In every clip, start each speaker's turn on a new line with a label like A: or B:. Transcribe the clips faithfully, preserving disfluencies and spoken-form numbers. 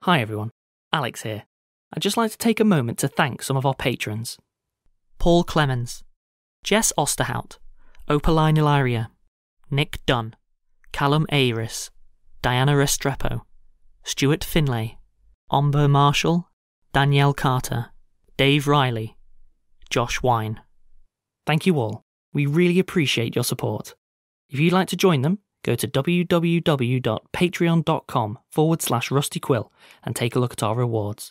A: Hi everyone, Alex here. I'd just like to take a moment to thank some of our patrons. Paul Clemens, Jess Osterhout, Opaline Ilaria, Nick Dunn, Callum Ayris, Diana Restrepo, Stuart Finlay, Omber Marshall, Danielle Carter, Dave Riley, Josh Wine. Thank you all. We really appreciate your support. If you'd like to join them, go to www.patreon.com forward slash rustyquill and take a look at our rewards.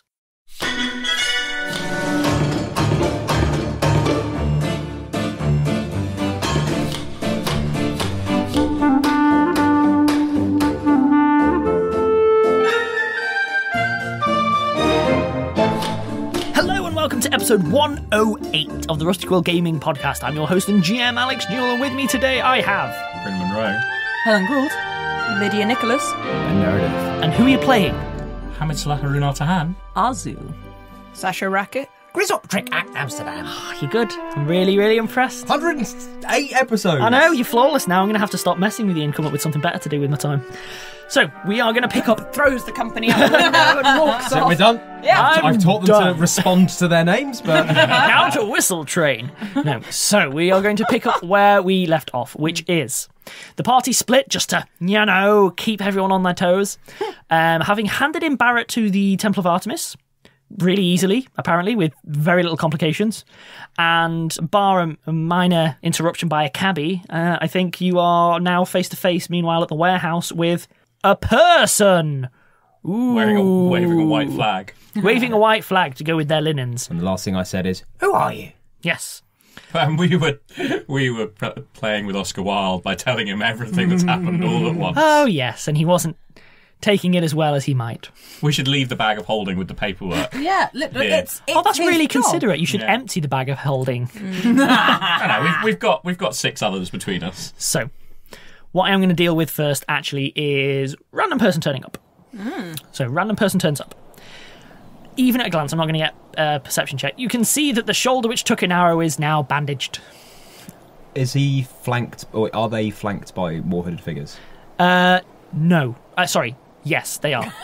A: Hello and welcome to episode one oh eight of the Rusty Quill Gaming Podcast. I'm your host and G M Alex Newell, and with me today I have...
B: Bryn Monroe.
C: Helen Gould.
D: Lydia Nicholas.
B: And Meredith.
A: And who are you playing?
B: Hamid Salah Runar Tahan.
C: Azu.
D: Sasha Racket.
E: Grizzoptric Act Amsterdam.
A: Oh, you're good. I'm really, really impressed.
E: one hundred eight episodes.
A: I know, you're flawless now. I'm going to have to stop messing with you and come up with something better to do with my time. So, we are going to pick up...
D: Throws the company out the window and walks
E: So
D: off.
E: we're done?
D: Yeah.
E: I've,
A: I'm
E: I've taught them
A: done.
E: to respond to their names, but...
A: Now to Whistle Train. No, so we are going to pick up where we left off, which is the party split just to, you know, keep everyone on their toes. Um, having handed in Barrett to the Temple of Artemis, really easily, apparently, with very little complications, and bar a, a minor interruption by a cabbie, uh, I think you are now face-to-face, meanwhile, at the warehouse with a person. Ooh.
B: Wearing a, waving a white flag.
A: Waving a white flag to go with their linens.
E: And the last thing I said is, who are you?
A: Yes.
B: And we were we were p- playing with Oscar Wilde by telling him everything that's happened all at once.
A: Oh, yes, and he wasn't taking it as well as he might.
B: We should leave the bag of holding with the paperwork.
D: Yeah, look, look
B: Yeah.
D: it's, it's
A: Oh, that's
D: his
A: really
D: job.
A: considerate. You should
B: Yeah.
A: empty the bag of holding.
B: I know, we've, we've got we've got six others between us.
A: So, what I'm going to deal with first, actually, is random person turning up. So, random person turns up. Even at a glance, I'm not going to get a perception check. You can see that the shoulder which took an arrow is now bandaged.
E: Is he flanked, or are they flanked by war-hooded figures?
A: Uh, no. Uh, sorry. Yes, they are.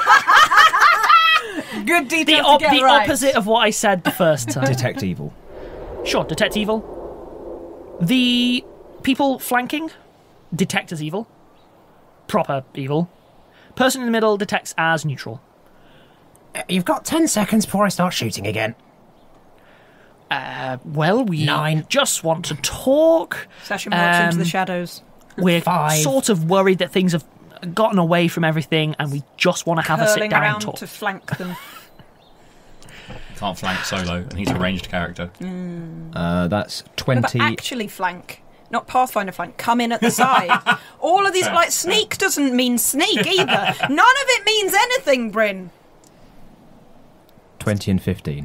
D: Good
A: The,
D: detail
A: op-
D: to get
A: the
D: right.
A: opposite of what I said the first time.
E: Detect evil.
A: Sure, detect evil. The people flanking detect as evil. Proper evil. Person in the middle detects as neutral.
E: You've got ten seconds before I start shooting again.
A: Uh, well, we
E: Nine.
A: just want to talk.
D: Sasha walks into
A: Um,
D: the shadows.
A: We're
E: Five.
A: sort of worried that things have gotten away from everything, and we just want to have a sit
D: Curling
A: down
D: around
A: and talk.
D: to flank them.
B: Can't flank solo, and he's a ranged character.
E: Uh, that's
D: No, but
E: twenty...
D: actually flank. Not Pathfinder flank. Come in at the side. All of these,
B: Fair,
D: like, sneak doesn't mean sneak either. None of it means anything, Bryn.
E: twenty and fifteen.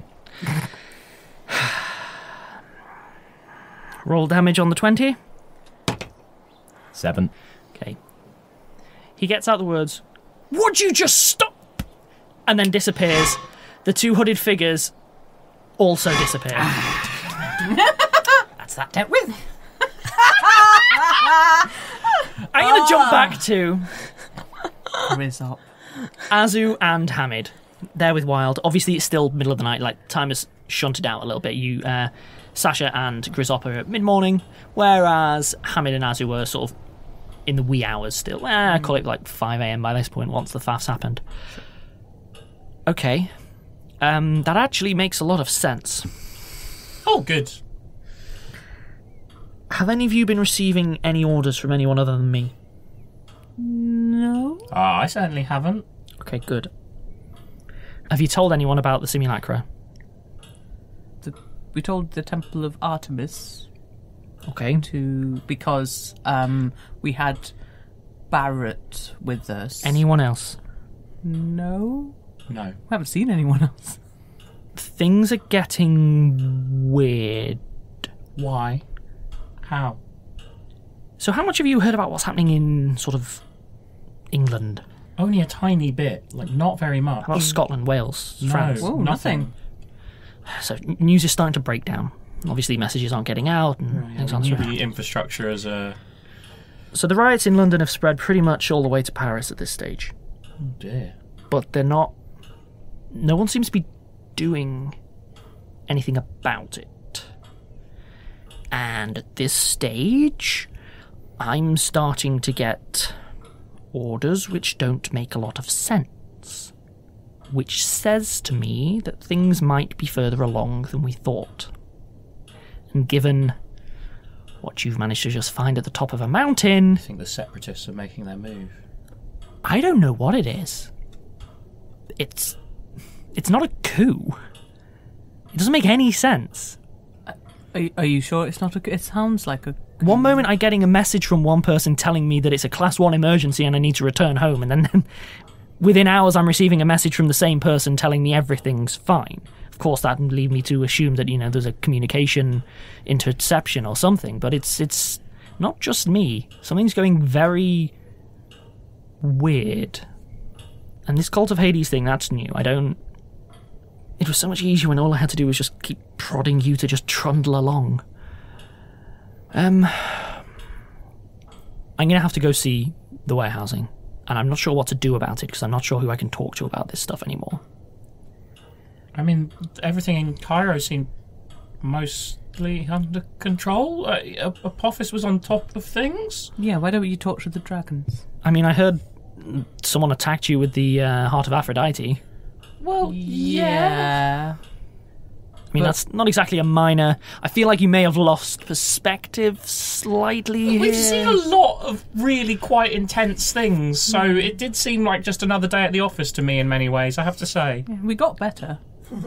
A: Roll damage on the twenty.
E: Seven.
A: Okay. He gets out the words, "Would you just stop?" and then disappears. The two hooded figures also disappear.
E: That's that dealt with.
A: I'm going to jump back to
C: Grizzop.
A: Azu and Hamid. They're with Wild. Obviously, it's still middle of the night. Like, time has shunted out a little bit. You, uh, Sasha and Grizzop are at mid-morning, whereas Hamid and Azu were sort of in the wee hours still. Eh, I call it like five a.m. by this point, once the faff's happened. Okay. Um, that actually makes a lot of sense.
B: Oh, good.
A: Have any of you been receiving any orders from anyone other than me?
C: No.
B: Ah, I certainly haven't.
A: Okay, good. Have you told anyone about the simulacra?
C: The, we told the Temple of Artemis
A: Okay.
C: to because um we had Barrett with us.
A: Anyone else?
C: No.
B: No.
C: We haven't seen anyone else.
A: Things are getting weird.
B: Why? How?
A: So how much have you heard about what's happening in sort of England?
B: Only a tiny bit, like not very much.
A: How about Scotland, Wales,
B: No.
A: France?
C: Whoa, nothing.
A: So n- news is starting to break down. Obviously messages aren't getting out and things aren't.
B: Maybe infrastructure as a...
A: So the riots in London have spread pretty much all the way to Paris at this stage.
B: Oh dear.
A: but they're not... No one seems to be doing anything about it. And at this stage, I'm starting to get orders which don't make a lot of sense. Which says to me that things might be further along than we thought. And given what you've managed to just find at the top of a mountain...
B: I think the separatists are making their move.
A: I don't know what it is. It's... It's not a coup. It doesn't make any sense.
C: Are, are you sure it's not a... It sounds like a...
A: One moment I'm getting a message from one person telling me that it's a class one emergency and I need to return home, and then within hours I'm receiving a message from the same person telling me everything's fine. Of course, that would lead me to assume that, you know, there's a communication interception or something, but it's it's not just me. Something's going very weird. And this Cult of Hades thing, that's new. I don't... It was so much easier when all I had to do was just keep prodding you to just trundle along. Um, I'm going to have to go see the warehousing, and I'm not sure what to do about it because I'm not sure who I can talk to about this stuff anymore.
B: I mean, everything in Cairo seemed mostly under control. Uh, Apophis was on top of things.
C: Yeah, why don't you talk to the dragons?
A: I mean, I heard someone attacked you with the uh, Heart of Aphrodite.
B: Well,
C: Yeah.
A: I mean,
C: But-
A: that's not exactly a minor... I feel like you may have lost perspective slightly
B: We've
A: here.
B: seen a lot of really quite intense things, so it did seem like just another day at the office to me in many ways, I have to say.
C: Yeah, we got better.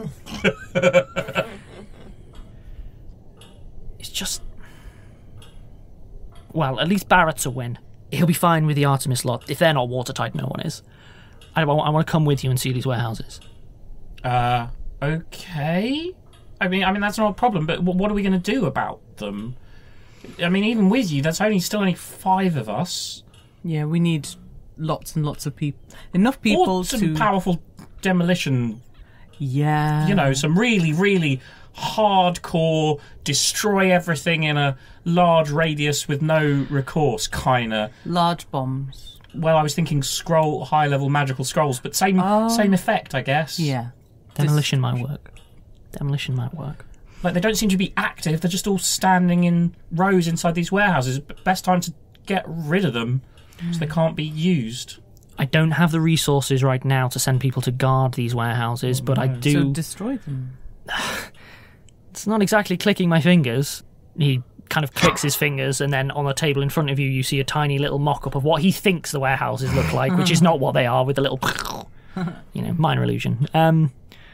A: It's just... Well, at least Barrett's a win. He'll be fine with the Artemis lot. If they're not watertight, no one is. I, I want to come with you and see these warehouses.
B: Uh, okay. I mean, I mean that's not a problem. But wh- what are we going to do about them? I mean, even with you, that's only still only five of us.
C: Yeah, we need lots and lots of people. Enough people
B: or some
C: to...
B: powerful demolition.
C: Yeah.
B: You know, some really, really hardcore, destroy everything in a large radius with no recourse kind of.
C: Large bombs.
B: Well, I was thinking scroll, high-level magical scrolls, but same
C: Oh.
B: same effect, I guess.
C: Yeah.
A: Demolition might work. Demolition might work.
B: Like, they don't seem to be active, they're just all standing in rows inside these warehouses. Best time to get rid of them so they can't be used.
A: I don't have the resources right now to send people to guard these warehouses, but I do...
C: So destroy them.
A: It's not exactly clicking my fingers. He kind of clicks his fingers, and then on the table in front of you, you see a tiny little mock-up of what he thinks the warehouses look like, which is not what they are, with a little... You know, minor illusion. Um...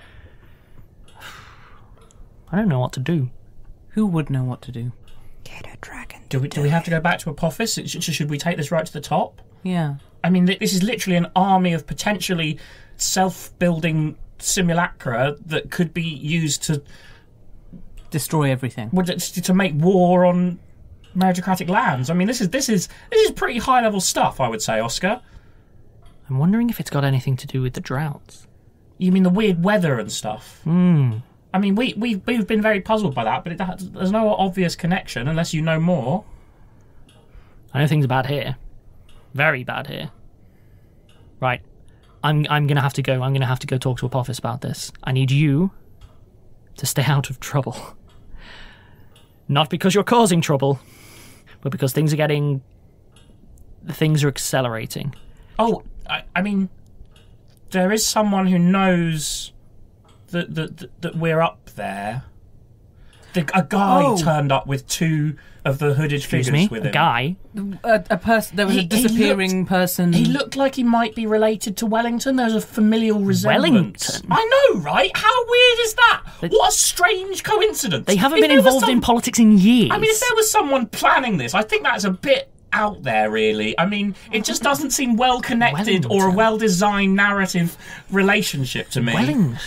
A: I don't know what to do.
C: Who would know what to do?
D: Get a dragon.
B: Do we, do we have to go back to Apophis? Should, should we take this right to the top?
C: Yeah.
B: I mean, th- this is literally an army of potentially self-building simulacra that could be used to
C: Destroy everything.
B: would it- to make war on meritocratic lands. I mean, this is this is this is pretty high-level stuff, I would say, Oscar.
A: I'm wondering if it's got anything to do with the droughts.
B: You mean the weird weather and stuff?
A: Hmm.
B: I mean, we we've, we've been very puzzled by that, but it, that, there's no obvious connection unless you know more.
A: I know things are bad here. Very bad here. Right. I'm I'm gonna have to go. I'm gonna have to go talk to Apophis about this. I need you to stay out of trouble. Not because you're causing trouble, but because things are getting... Things are accelerating.
B: Oh, I, I mean, there is someone who knows that that, that, that we're up there. The, a guy
C: Oh.
B: turned up with two of the hooded
A: Excuse
B: figures
A: me?
B: with
A: A
B: him.
A: guy?
C: A, a person. There was
B: He-
C: a
B: he
C: disappearing
B: looked-
C: person.
B: He looked like he might be related to Wellington. There's a familial resemblance.
A: Wellington?
B: I know, right? How weird is that?
A: They-
B: what a strange coincidence.
A: They haven't
B: If
A: been
B: there was
A: involved
B: some-
A: in politics in years.
B: I mean, if there was someone planning this, I think that's a bit out there, really. I mean, it just doesn't seem well connected or a
A: Wellington.
B: well designed narrative relationship to me.
A: Wellington.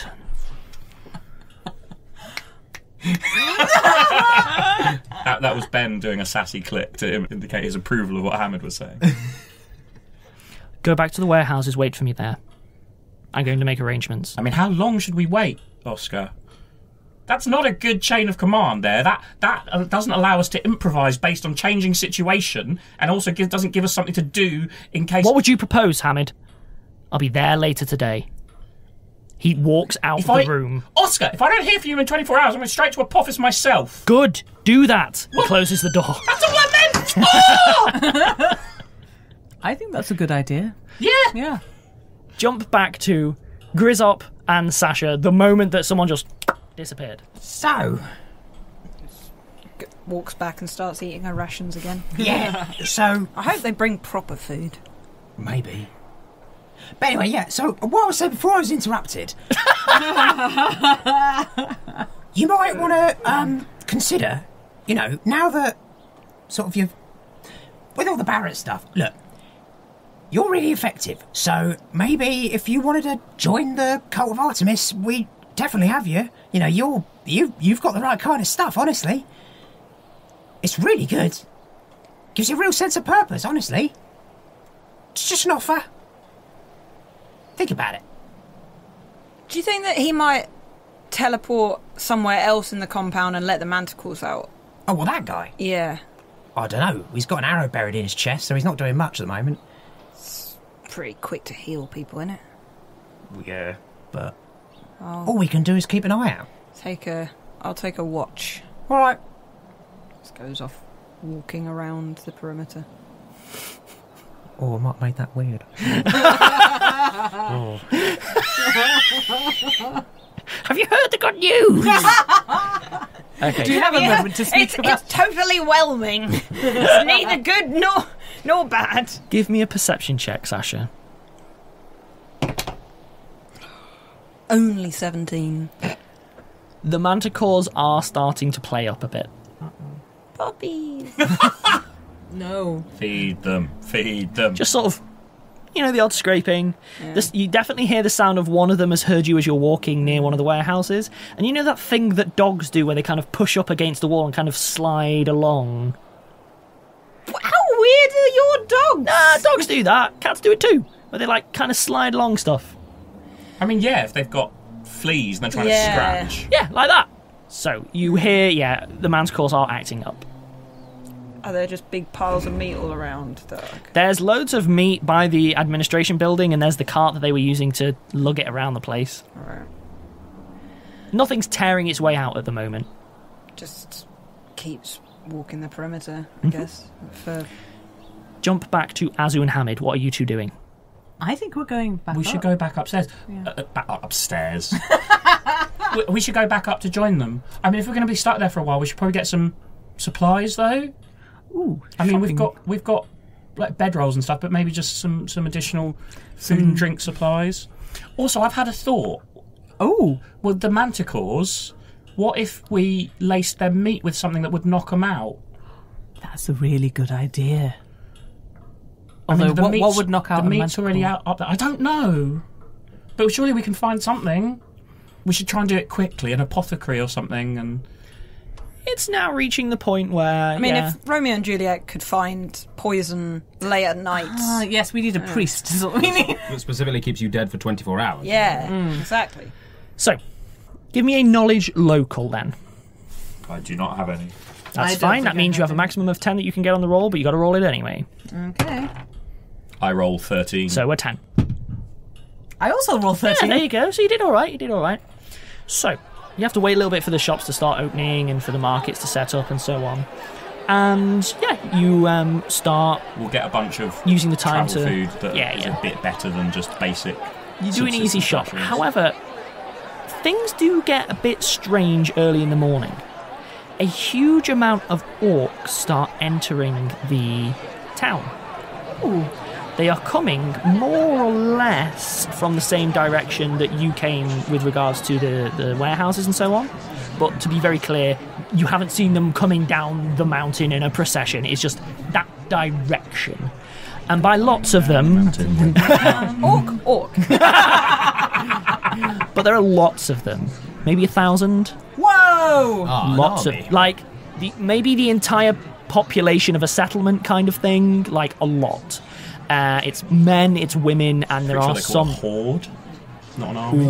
B: That, that was Ben doing a sassy click to im- indicate his approval of what Hamid was saying.
A: Go back to the warehouses, wait for me there. I'm going to make arrangements.
B: I mean, how long should we wait, Oscar? That's not a good chain of command there. That that uh, doesn't allow us to improvise based on changing situation, and also give, doesn't give us something to do in case...
A: What would you propose, Hamid? I'll be there later today. He walks out
B: If
A: of
B: I,
A: the room.
B: Oscar, if I don't hear from you in twenty-four hours, I'm going straight to Apophis myself.
A: Good, do that. He closes the door.
B: That's all I meant! Oh!
C: I think that's a good idea.
B: Yeah.
C: Yeah.
A: Jump back to Grizzop and Sasha the moment that someone just disappeared.
F: So,
D: Walks back and starts eating her rations again.
F: yeah, so,
D: I hope they bring proper food.
F: maybe. But anyway, yeah, so what I was saying before I was interrupted, you might want to um, consider, you know, now that sort of you've, with all the Barrett stuff, look, you're really effective, so maybe if you wanted to join the Cult of Artemis, we definitely have you. You know, you're, you, you've got the right kind of stuff, honestly. It's really good. Gives you a real sense of purpose, honestly. It's just an offer. Think about it.
D: Do you think that he might teleport somewhere else in the compound and let the manticores out?
F: Oh, well, that guy.
D: Yeah.
F: I don't know. He's got an arrow buried in his chest, so he's not doing much at the moment.
D: Pretty quick to heal people, isn't it?
F: Yeah, but
D: I'll
F: all we can do is keep an eye out.
D: take a... I'll take a watch.
F: All right.
D: Just goes off walking around the perimeter.
F: Oh, I might have made that weird.
A: Have you heard the good news? Okay.
C: Do you have a
D: Yeah,
C: moment to speak
D: it's,
C: about?
D: it's totally whelming. It's neither good nor nor bad.
A: Give me a perception check, Sasha.
D: Only seventeen.
A: The manticores are starting to play up a bit.
D: Puppies.
C: No.
B: Feed them. Feed them.
A: Just sort of, you know, the odd scraping. This, you definitely hear the sound of one of them has heard you as you're walking near one of the warehouses. And you know that thing that dogs do where they kind of push up against the wall and kind of slide along?
D: How weird are your dogs?
A: Nah, dogs do that. Cats do it too. Where they, like, kind of slide along stuff.
B: I mean, yeah, if they've got fleas and they're trying
D: Yeah.
B: to scratch.
A: Yeah, like that. So, you hear, yeah, the manticores are acting up.
D: Are there just big piles of meat all around? Doug?
A: There's loads of meat by the administration building, and there's the cart that they were using to lug it around the place.
D: Alright.
A: Nothing's tearing its way out at the moment.
D: Just keeps walking the perimeter, I guess. For
A: Jump back to Azu and Hamid. What are you two doing?
C: I think we're going back
B: We should
C: up.
B: go back upstairs. Uh, uh, back up upstairs. we, we should go back up to join them. I mean, if we're going to be stuck there for a while, we should probably get some supplies, though.
A: Ooh,
B: I mean, we've
A: shopping.
B: got we've got like bedrolls and stuff, but maybe just some some additional food and drink supplies. Also, I've had a thought.
C: Oh,
B: With the manticores, what if we laced their meat with something that would knock them out?
C: that's a really good idea.
B: I mean,
C: Although,
B: the
C: what,
B: meat's-
C: what would knock out
B: the
C: a
B: meat's already
C: manticore?
B: out up there. I don't know, but surely we can find something. We should try and do it quickly, an apothecary or something, and
A: It's now reaching the point where,
D: I mean,
A: yeah,
D: if Romeo and Juliet could find poison late at night.
C: Ah, yes, we need a priest. Is what we need.
E: That specifically keeps you dead for twenty-four hours.
D: Yeah, exactly.
A: So, give me a knowledge local then.
B: I do not have any.
A: That's
C: I don't
A: fine.
C: think
A: That
C: I
A: means you
C: have
A: have a
C: any.
A: maximum of ten that you can get on the roll, but you got to roll it anyway.
C: Okay.
B: I roll thirteen.
A: So a ten.
C: I also roll
A: Yeah,
C: thirteen.
A: there you go. So you did all right. You did all right. So you have to wait a little bit for the shops to start opening and for the markets to set up and so on. And yeah, you um, start
B: We'll get a bunch of
A: using the time
B: travel
A: to.
B: food that
A: yeah,
B: is
A: yeah.
B: a bit better than just basic.
A: You do an
B: subsistence
A: easy shop.
B: rations.
A: However, things do get a bit strange early in the morning. A huge amount of orcs start entering the town. They are coming more or less from the same direction that you came with regards to the, the warehouses and so on. But to be very clear, you haven't seen them coming down the mountain in a procession. It's just that direction. And by lots of them,
D: Orc, orc.
A: but there are lots of them. Maybe a thousand?
C: Whoa!
E: Ah, an
A: Lots
E: army.
A: of, like, the, maybe the entire population of a settlement kind of thing. Like, a lot. Uh, it's men, it's women, and there
B: Pretty
A: are
B: sure they call
A: some.
B: it a horde, not an army.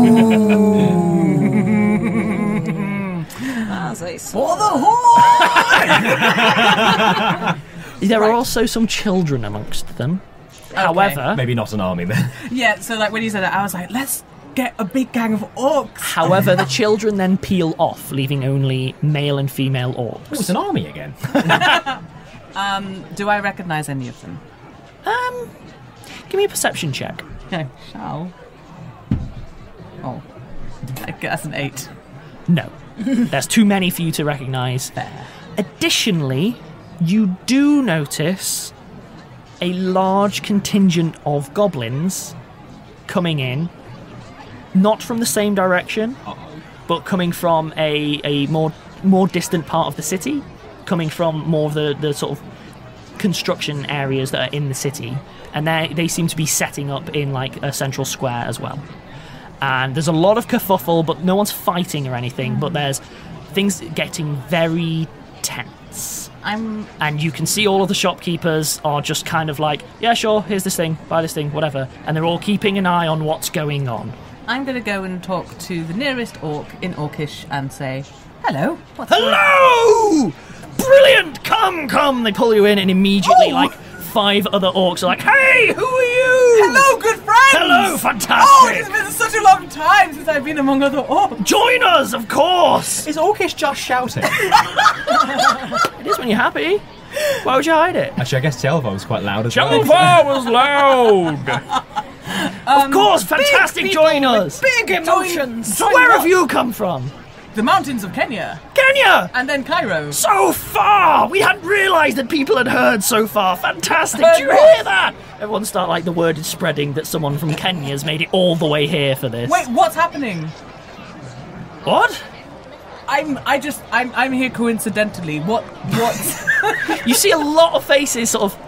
D: As a
C: For the horde!
A: There are also some children amongst them. However,
E: Maybe not an army then.
C: Yeah, so like when you said that, I was like, let's get a big gang of orcs.
A: however, the children then peel off, leaving only male and female orcs.
E: Oh, it's an army again.
C: Do I recognise any of them?
A: Um, give me a perception check.
C: Okay, shall. Oh, I guess an eight.
A: No, there's too many for you to recognise.
C: Fair.
A: Additionally, you do notice a large contingent of goblins coming in, not from the same direction, but coming from a, a more more distant part of the city, coming from more of the, the sort of construction areas that are in the city, and they they seem to be setting up in like a central square as well. And there's a lot of kerfuffle, but no one's fighting or anything, but there's things getting very tense.
C: I'm.
A: And you can see all of the shopkeepers are just kind of like, yeah, sure, here's this thing, buy this thing, whatever. And they're all keeping an eye on what's going on.
C: I'm going to go and talk to the nearest orc in Orcish and say, "Hello, what's going on?"
A: Hello! Brilliant! Come, come! They pull you in, and immediately,
C: Oh!
A: like, five other orcs are like, hey, who are you?
C: Hello, good friends!
A: Hello, fantastic!
C: Oh, it's been such a long time since I've been among other orcs.
A: Join us, of course!
E: Is Orcish just shouting?
A: It is when you're happy. Why would you hide it?
E: Actually, I guess Chelva was quite loud as well.
B: was loud.
A: Of course, fantastic, join us!
D: Big emotions.
C: Join
A: Where
C: what?
A: have you come from?
C: The mountains of Kenya.
A: Kenya!
C: And then Cairo.
A: So far! We hadn't realised that people had heard so far. Fantastic!
C: Heard
A: Do you
C: what?
A: hear that? Everyone start like the word is spreading that someone from Kenya's made it all the way here for this.
C: Wait, what's happening?
A: What?
C: I'm. I just. I'm. I'm here coincidentally. What? What?
A: You see a lot of faces sort of.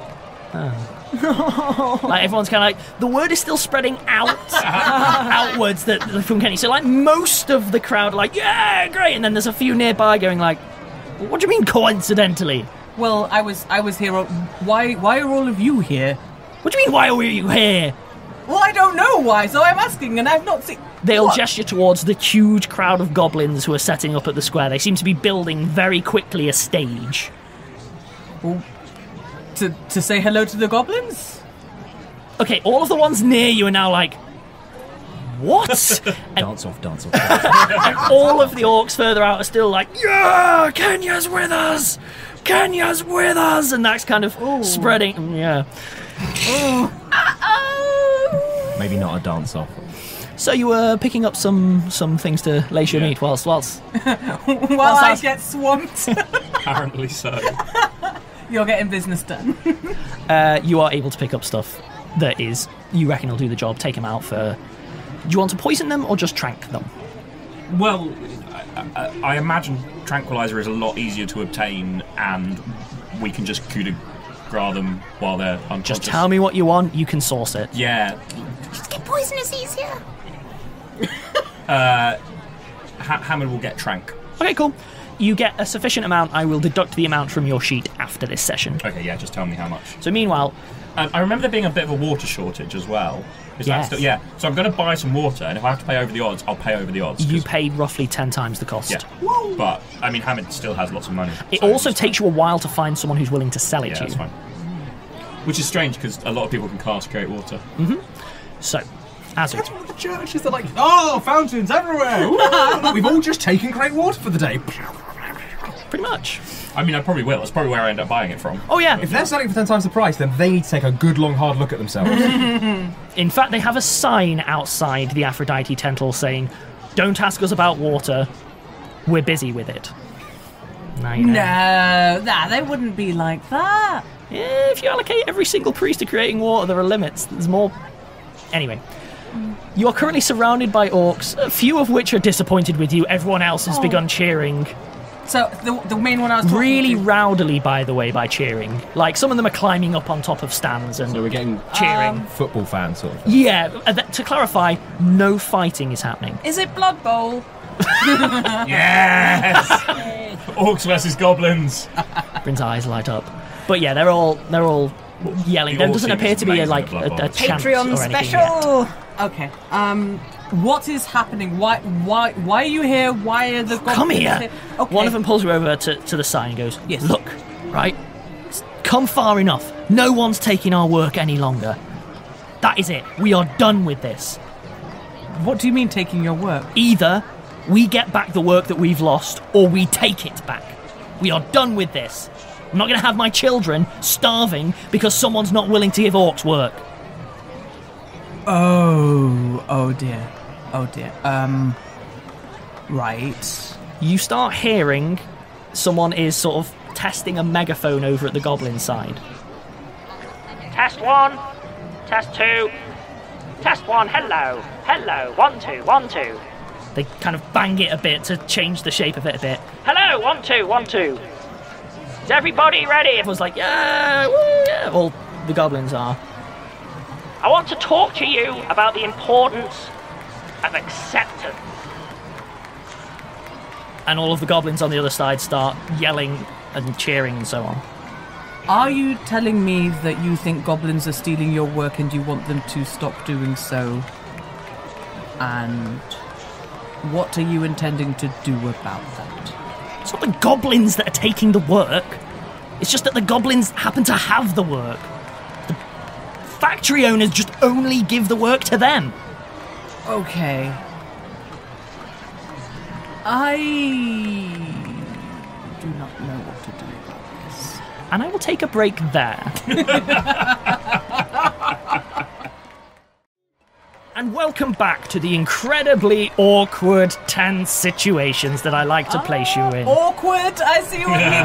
A: Oh. Like everyone's kind of like the word is still spreading out outwards that from Kenya. So like most of the crowd are like, yeah, great, and then there's a few nearby going like, what do you mean coincidentally?
C: Well, I was. I was here. Why? Why are all of you here?
A: What do you mean why are you here?
C: Well, I don't know why, so I'm asking, and I've not seen.
A: They'll
C: What?
A: gesture towards the huge crowd of goblins who are setting up at the square. They seem to be building very quickly a stage.
C: To to say hello to the goblins.
A: Okay, all of the ones near you are now like, what? and
E: Dance off, dance off. Dance off.
A: all of the orcs further out are still like, yeah, Kenya's with us! Kenya's with us! And that's kind of spreading. Yeah.
E: Maybe not a dance off.
A: So you were picking up some some things to lace your
B: Yeah.
A: meat whilst whilst
C: While I
A: sounds-
C: get swamped,
B: Apparently so.
C: you're getting business done.
A: uh, you are able to pick up stuff that is you reckon will do the job. Take them out for. Do you want to poison them or just trank them?
B: Well, I, I, I imagine tranquilizer is a lot easier to obtain, and we can just coup de grace them while they're unconscious.
A: Just tell me what you want. You can source it.
B: Yeah.
G: Get poisonous easier.
B: Ha- Hammond will get trank.
A: Okay, cool. You get a sufficient amount. I will deduct the amount from your sheet after this session.
B: Okay, yeah, just tell me how much.
A: So meanwhile,
B: Um, I remember there being a bit of a water shortage as well. Is
A: Yes.
B: that still, yeah. So I'm going to buy some water, and if I have to pay over the odds, I'll pay over the odds.
A: you
B: 'cause-
A: pay roughly ten times the cost.
B: Yeah. But, I mean, Hammond still has lots of money.
A: It
B: so
A: also
B: it's-
A: takes you a while to find someone who's willing to sell it
B: Yeah,
A: to
B: that's
A: you.
B: fine. Which is strange, because a lot of people can cast create water.
A: So, Azul,
E: The churches are like, oh, fountains everywhere. Ooh, we've all just taken great water for the day.
A: pretty much.
B: I mean, I probably will. That's probably where I end up buying it from.
A: Oh yeah.
E: If they're selling for ten times the price, then they need to take a good long hard look at themselves.
A: In fact, they have a sign outside the Aphrodite temple saying, "Don't ask us about water. We're busy with it." Now you know.
C: No, nah, they wouldn't be like that.
A: Yeah, if you allocate every single priest to creating water, there are limits. There's more. Anyway, you are currently surrounded by orcs, a few of which are disappointed with you. Everyone else has
C: Oh.
A: begun cheering.
C: So the the main one I was talking
A: Really
C: to,
A: rowdily, by the way, by cheering. Like, some of them are climbing up on top of stands and
E: So we're getting
A: cheering.
E: football fans sort of thing.
A: Yeah, uh, th- to clarify, no fighting is happening.
D: Is it Blood Bowl?
B: Yes! Orcs versus goblins.
A: Bryn's eyes light up. But yeah, they're all they're all yelling.
B: The
A: There
B: all
A: doesn't
B: team
A: appear
B: is
A: to be a,
B: amazing
A: like
B: at Blood
A: a,
B: Bowl.
A: a chant
D: Patreon
A: or anything yet.
D: special.
C: Okay. Um, what is happening? Why why why are you here? Why are the goblins
A: Come here.
C: Okay.
A: One of them pulls you over to, to the side and goes,
C: Yes.
A: "Look, right? Come far enough. No one's taking our work any longer. That is it. We are done with this.
C: What do you mean taking your work?
A: Either we get back the work that we've lost, or we take it back. We are done with this. I'm not going to have my children starving because someone's not willing to give orcs work.
C: Oh, oh dear. Oh dear. Um, right.
A: You start hearing someone is sort of testing a megaphone over at the goblin side.
H: Test one. Test two. Test one. Hello. Hello. One, two. One, two.
A: They kind of bang it a bit to change the shape of it a bit.
H: Hello. One, two. One, two. Is everybody ready?
A: Everyone's like, yeah, woo, yeah. All the goblins are.
H: I want to talk to you about the importance of acceptance.
A: And all of the goblins on the other side start yelling and cheering and so on.
C: Are you telling me that you think goblins are stealing your work and you want them to stop doing so? And what are you intending to do about that?
A: It's not the goblins that are taking the work. It's just that the goblins happen to have the work. The factory owners just only give the work to them.
C: Okay. I do not know what to do about this.
A: And I will take a break there. And welcome back to the incredibly awkward, tense situations that I like to place you in.
C: Awkward! I see what you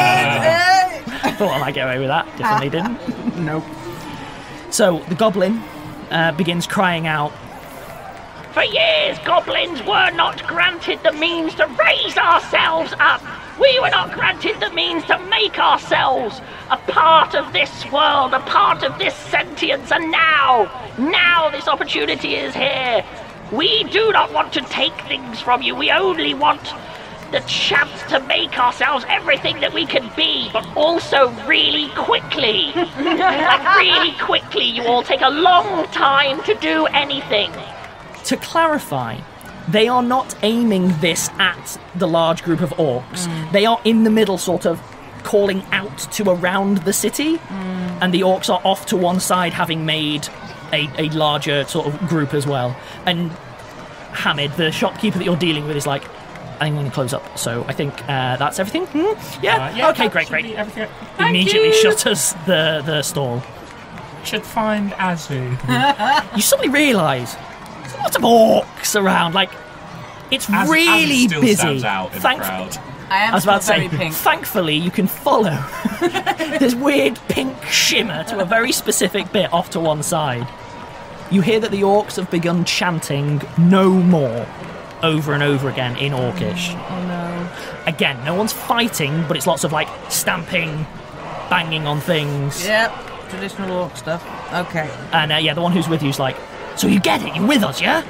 C: did!
A: I thought I might get away with that. Definitely didn't.
C: Nope.
A: So, the goblin uh, begins crying out,
H: For years, goblins were not granted the means to raise ourselves up. We were not granted the means to make ourselves a part of this world, a part of this sentience, and now, now this opportunity is here. We do not want to take things from you. We only want the chance to make ourselves everything that we can be, but also really quickly. Like really quickly. You all take a long time to do anything.
A: To clarify, they are not aiming this at the large group of orcs. Mm. They are in the middle, sort of calling out to around the city, mm. and the orcs are off to one side, having made a, a larger sort of group as well. And Hamid, the shopkeeper that you're dealing with, is like, I think I'm going to close up. So I think uh, that's everything. Hmm? Yeah?
B: Uh, yeah,
A: okay,
B: that
A: great,
B: should
A: great.
B: be everything.
A: Immediately
C: you.
A: shutters the, the stall.
B: Should find Azu.
A: You suddenly realise there's lots of orcs around. Like, it's
B: As-
A: really
B: Azu still
A: busy.
B: stands out in
A: Thank-
B: the crowd.
C: I am
A: I was about to
C: still
A: say,
C: very pink.
A: thankfully you can follow this weird pink shimmer to a very specific bit off to one side. You hear that the orcs have begun chanting "No more" over and over again in Orcish.
C: Oh no.
A: Again, no one's fighting, but it's lots of like stamping, banging on things.
C: Yep. Traditional orc stuff. Okay.
A: And uh, yeah, the one who's with you's like, "So you get it? You're with us, yeah?"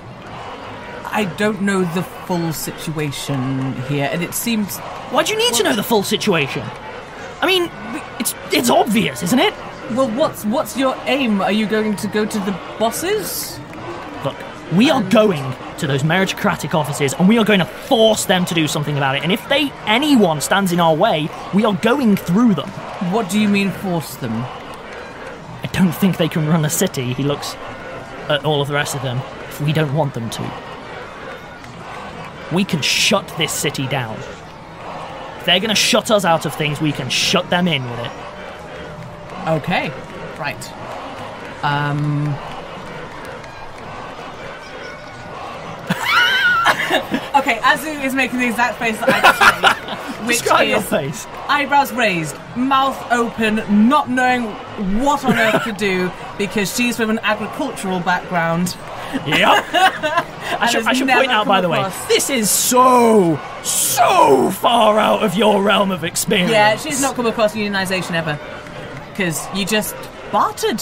C: I don't know the full situation here, and it seems...
A: Why do you need to know the full situation? I mean, it's it's obvious, isn't it?
C: Well, what's what's your aim? Are you going to go to the bosses?
A: Look, we are going to those meritocratic offices, and we are going to force them to do something about it. And if they anyone stands in our way, we are going through them.
C: What do you mean force them?
A: I don't think they can run a city. He looks at all of the rest of them. If we don't want them to, we can shut this city down. If they're going to shut us out of things, we can shut them in with it.
C: Okay. Right. Um... okay, Azu is making the exact face that I just made. Which
A: Describe
C: is
A: your face.
C: eyebrows raised, mouth open, not knowing what on earth to do because she's from an agricultural background.
A: Yep. I should,
C: has
A: I should
C: never
A: point out,
C: come
A: by the way,
C: across-
A: this is so, so far out of your realm of experience.
C: Yeah, she's not come across unionisation ever. Because you just bartered.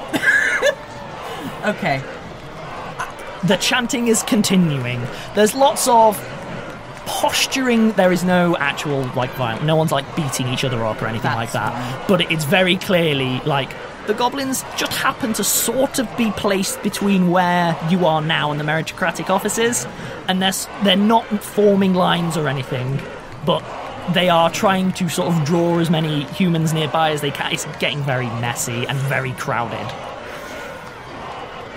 C: Okay.
A: The chanting is continuing. There's lots of posturing. There is no actual, like, violence. No one's, like, beating each other up or anything
C: That's
A: like that.
C: fine.
A: But it's very clearly, like, the goblins just happen to sort of be placed between where you are now and the meritocratic offices. And they're, s- they're not forming lines or anything, but they are trying to sort of draw as many humans nearby as they can. It's getting very messy and very crowded.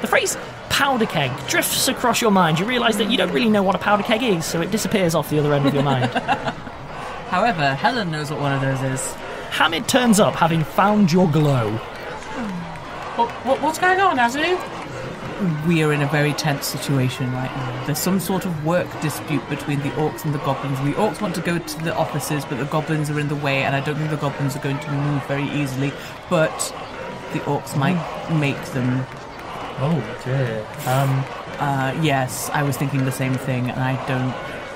A: The phrase powder keg drifts across your mind. You realise that you don't really know what a powder keg is, so it disappears off the other end of your mind.
C: However, Helen knows what one of those is.
A: Hamid turns up, having found your glow.
B: What, what, what's going on, Azu?
C: We are in a very tense situation right now. There's some sort of work dispute between the orcs and the goblins. The orcs want to go to the offices, but the goblins are in the way, and I don't think the goblins are going to move very easily. But the orcs might make them.
B: Oh dear. Um.
C: Uh, yes, I was thinking the same thing, and I don't.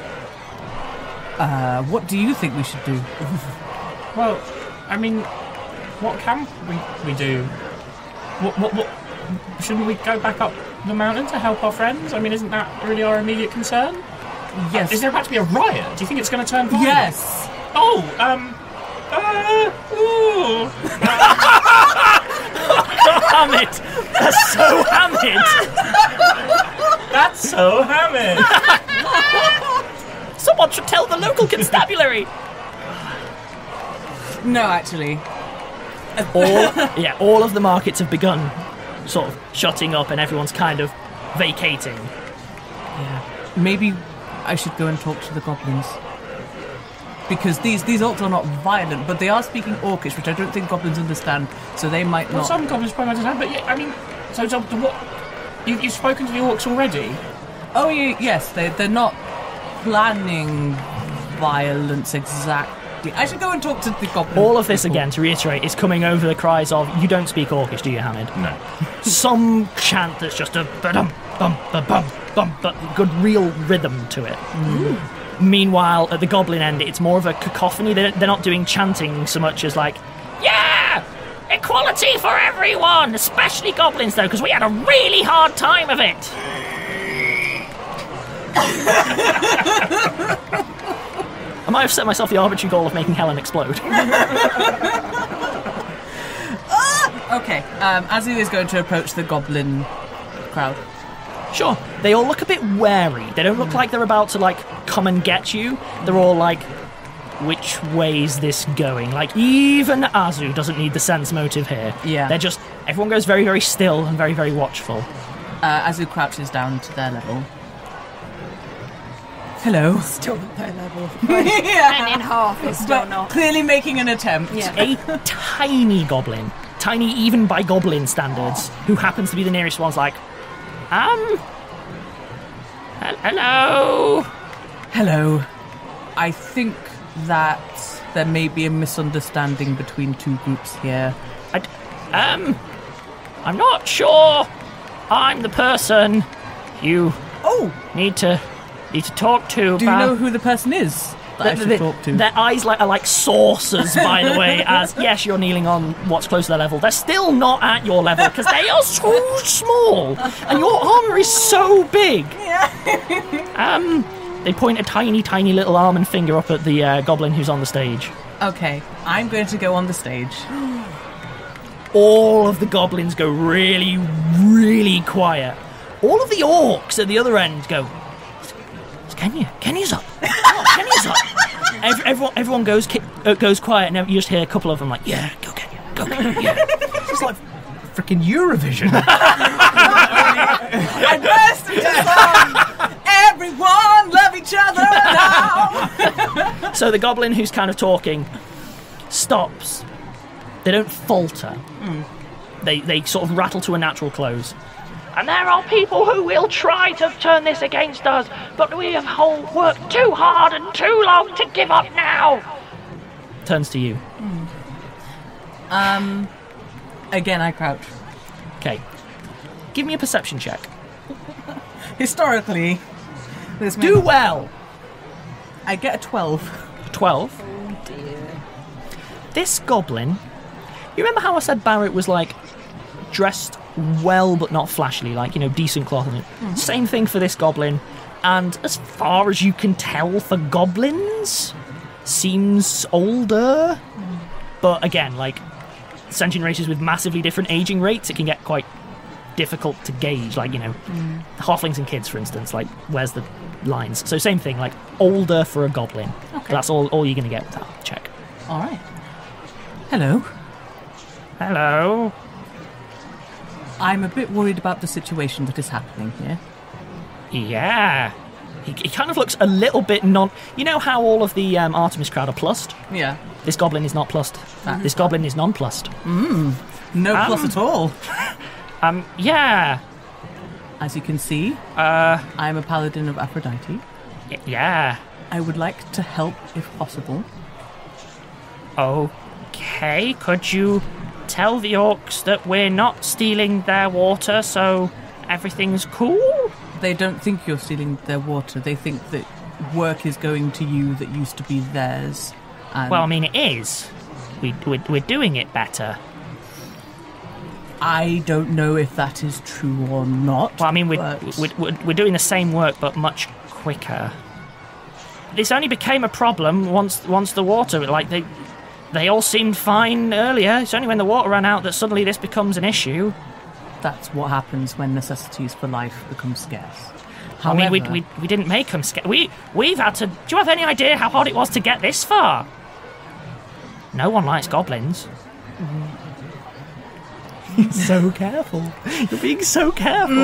C: Uh, what do you think we should do?
B: Well, I mean, what can we we do? What what what? Shouldn't we go back up the mountain to help our friends? I mean, isn't that really our immediate concern?
C: Yes.
B: Is there about to be a riot? Do you think it's going to turn violent?
C: Yes.
B: Oh, um. Uh, ooh.
A: Hamid! That's so Hamid!
B: That's so Hamid!
A: Someone should tell the local constabulary!
C: No, actually.
A: All, yeah, all of the markets have begun sort of shutting up and everyone's kind of vacating.
C: Yeah. Maybe I should go and talk to the goblins. Because these, these orcs are not violent, but they are speaking Orcish, which I don't think goblins understand, so they might
B: Well,
C: not...
B: some goblins probably understand, but yeah, I mean, so, so what? You, you've spoken to the orcs already?
C: Oh, yeah, yes, they, they're not planning violence exactly. I should go and talk to the goblins.
A: All of this, again, to reiterate, is coming over the cries of, you don't speak Orcish, do you, Hamid?
B: No.
A: Some chant that's just a ba-dum, bum, ba-bum, bum, but good real rhythm to it. Mm. Meanwhile, at the goblin end, it's more of a cacophony. They're, they're not doing chanting so much as like, yeah! Equality for everyone! Especially goblins, though, because we had a really hard time of it! I might have set myself the arbitrary goal of making Helen explode.
C: Okay, um, Azu is going to approach the goblin crowd.
A: Sure. They all look a bit wary. They don't look like they're about to, like, come and get you. They're all like, which way's this going? Like, even Azu doesn't need the sense motive here.
C: Yeah.
A: They're just, everyone goes very, very still and very, very watchful.
C: Uh, Azu crouches down to their level. Hello.
D: Still not their level.
C: Yeah.
D: And in half is still
C: But
D: not.
C: clearly making an attempt.
D: Yeah.
A: A tiny goblin, tiny even by goblin standards, who happens to be the nearest one's like, um, hel- hello?
C: Hello. I think that there may be a misunderstanding between two groups here.
A: I d- um, I'm not sure I'm the person you
C: Oh!
A: need to need to talk to.
C: Do you
A: about-
C: know who the person is that I
A: The-
C: should
A: the-
C: talk to?
A: Their eyes like are like saucers, by the way, as yes, you're kneeling on what's close to their level. They're still not at your level because they are so small, and your armor is so big. Um, they point a tiny, tiny little arm and finger up at the uh, goblin who's on the stage.
C: Okay, I'm going to go on the stage.
A: All of the goblins go really, really quiet. All of the orcs at the other end go, "It's Kenya. Kenya's up. Oh, Kenya's up." Every, everyone, everyone goes ki- uh, goes quiet, and you just hear a couple of them like, "Yeah, go Kenya, go Kenya." Yeah.
E: It's like freaking Eurovision.
C: I burst into song! Everyone love each other now!
A: So the goblin who's kind of talking stops. They don't falter.
C: Mm.
A: They they sort of rattle to a natural close.
H: And there are people who will try to turn this against us, but we have whole worked too hard and too long to give up now.
A: Turns to you.
C: Um, again, I crouch.
A: Okay. Give me a perception check.
C: Historically, this
A: Do well.
C: I get a twelve.
A: twelve.
D: Oh dear.
A: This goblin, you remember how I said Barrett was like dressed well but not flashily, like, you know, decent cloth? Mm-hmm. Same thing for this goblin, and as far as you can tell for goblins, seems older. Mm. But again, like sentient races with massively different aging rates, it can get quite difficult to gauge, like, you know, mm. halflings and kids, for instance, like, where's the lines? So same thing, like older for a goblin. Okay. That's all, all you're going to get with that check.
C: Alright. Hello.
A: Hello.
C: I'm a bit worried about the situation that is happening here.
A: Yeah. He, he kind of looks a little bit non... You know how all of the um, Artemis crowd are plussed?
C: Yeah.
A: This goblin is not plussed.
C: Ah.
A: This goblin is non-plussed.
C: Mmm. No
A: Um,
C: plus at all.
A: Um, yeah.
C: As you can see,
A: Uh,
C: I'm a paladin of Aphrodite.
A: y- yeah.
C: I would like to help if possible.
A: Okay, could you tell the orcs that we're not stealing their water, so everything's cool?
C: They don't think you're stealing their water. They think that work is going to you that used to be theirs. And
A: Well, I mean, it is. We, we're, we're doing it better.
C: I don't know if that is true or not.
A: Well, I mean, we're,
C: but
A: we're, we're, we're doing the same work, but much quicker. This only became a problem once once the water, like, they they all seemed fine earlier. It's only when the water ran out that suddenly this becomes an issue.
C: that's what happens when necessities for life become scarce.
A: I mean, we,
C: However-
A: we, we didn't make them scared. We, we've had to... Do you have any idea how hard it was to get this far? No one likes goblins. So careful. You're being so careful.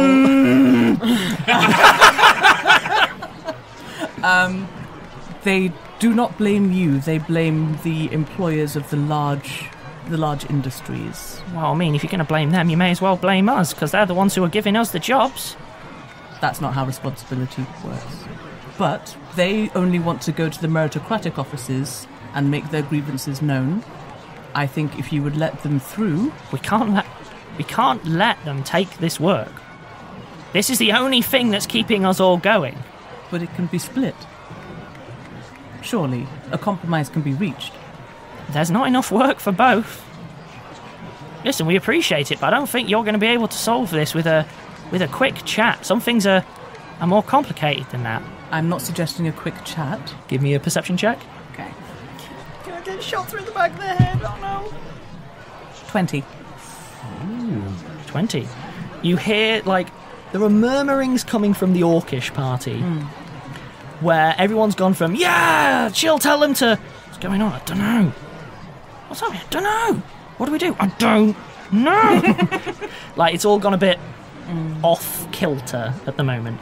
C: Um, they do not blame you. They blame the employers of the large, the large industries.
A: Well, I mean, if you're going to blame them, you may as well blame us, because they're the ones who are giving us the jobs.
C: That's not how responsibility works. But they only want to go to the meritocratic offices and make their grievances known. I think if you would let them through,
A: We can't let... We can't let them take this work. This is the only thing that's keeping us all going.
C: but it can be split. Surely, a compromise can be reached.
A: There's not enough work for both. Listen, we appreciate it, but I don't think you're going to be able to solve this with a with a quick chat. Some things are, are more complicated than that.
C: I'm not suggesting a quick chat.
A: Give me a perception check.
C: Okay.
A: Can I get shot through the back of the head? Oh no.
C: twenty.
A: twenty. You hear, like, there are murmurings coming from the orcish party, where everyone's gone from, yeah, chill, tell them to, what's going on? I don't know. What's happening? I don't know. What do we do? I don't know. Like, it's all gone a bit off kilter at the moment.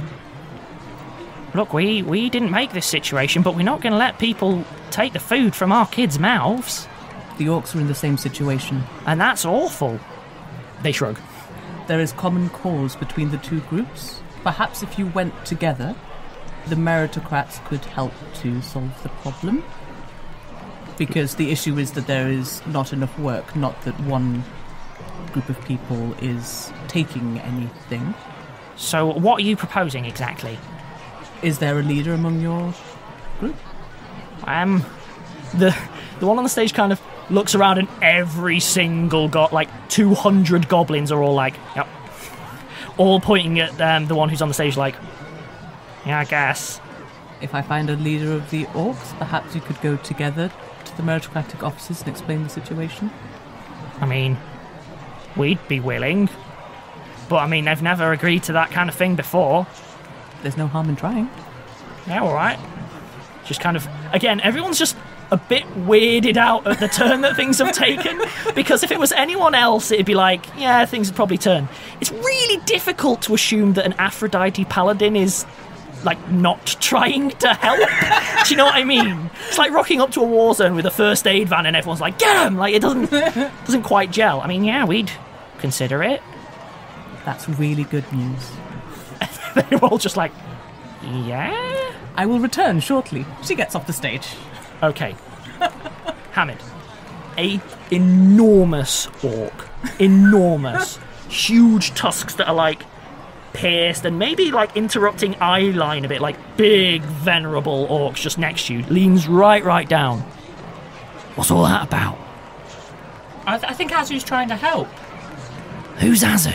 A: Look, we, we didn't make this situation, but we're not going to let people take the food from our kids' mouths.
C: The orcs are in the same situation.
A: And that's awful. They shrug.
C: There is common cause between the two groups. Perhaps if you went together, the meritocrats could help to solve the problem. Because the issue is that there is not enough work, not that one group of people is taking anything.
A: So what are you proposing exactly?
C: Is there a leader among your group?
A: Um, the the one on the stage kind of looks around, and every single got like two hundred goblins are all like, yep, all pointing at um, the one who's on the stage like, yeah, I guess.
C: If I find a leader of the orcs, perhaps you could go together to the meritocratic offices and explain the situation.
A: I mean, we'd be willing, but I mean, they've never agreed to that kind of thing before.
C: There's no harm in trying.
A: Yeah, all right. Just kind of, again, everyone's just a bit weirded out at the turn that things have taken, because if it was anyone else, it'd be like, yeah, things would probably turn. It's really difficult to assume that an Aphrodite paladin is, like, not trying to help. Do you know what I mean? It's like rocking up to a war zone with a first aid van and everyone's like, get him! Like, it doesn't, doesn't quite gel. I mean, yeah, we'd consider it.
C: That's really good news.
A: They were all just like, yeah?
C: I will return shortly. She gets off the stage.
A: Okay. Hamid. A enormous orc. Enormous. Huge tusks that are like pierced and maybe like interrupting eye line a bit, like big venerable orcs just next to you. Leans right, right down. What's all that about?
B: I, th- I think Azu's trying to help.
A: Who's Azu?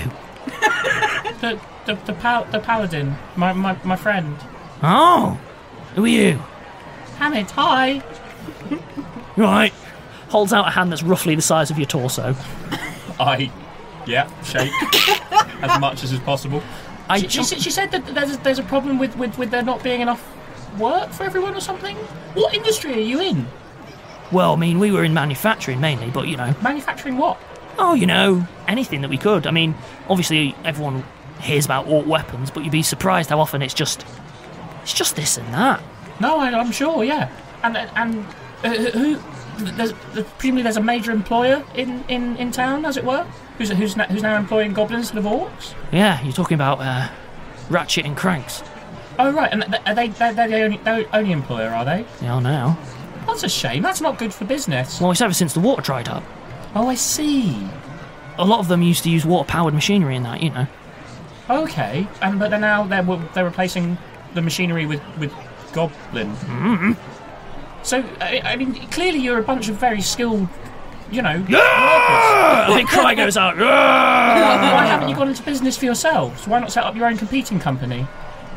B: The the the, pal- the paladin, my, my my friend.
A: Oh. Who are you?
B: Hamid, hi.
A: Right. Holds out a hand that's roughly the size of your torso.
E: I, yeah, shake as much as is possible.
A: I
B: She, she, said- she said that there's a, there's a problem with, with, with there not being enough work for everyone or something. What industry are you in?
A: Well, I mean, we were in manufacturing mainly, but you know.
B: Manufacturing what?
A: Oh, you know, anything that we could. I mean, obviously everyone hears about orc weapons, but you'd be surprised how often it's just, it's just this and that.
B: No, I, I'm sure, yeah. And and uh, who? There's, presumably there's a major employer in, in, in town, as it were, who's who's now, who's now employing goblins instead of orcs.
A: Yeah, you're talking about uh, Ratchet and Cranks.
B: Oh right, and are they they're, they're the only they're the only employer, are they?
A: Yeah, now.
B: That's a shame. That's not good for business.
A: Well, it's ever since the water dried up.
B: Oh, I see.
A: A lot of them used to use water-powered machinery in that, you know.
B: Okay, and but they're now they're they're replacing the machinery with with goblin.
A: Mm-hmm.
B: So I, I mean, clearly you're a bunch of very skilled, you know.
A: Yeah! The cry goes out. Yeah!
B: Why haven't you gone into business for yourselves? Why not set up your own competing company?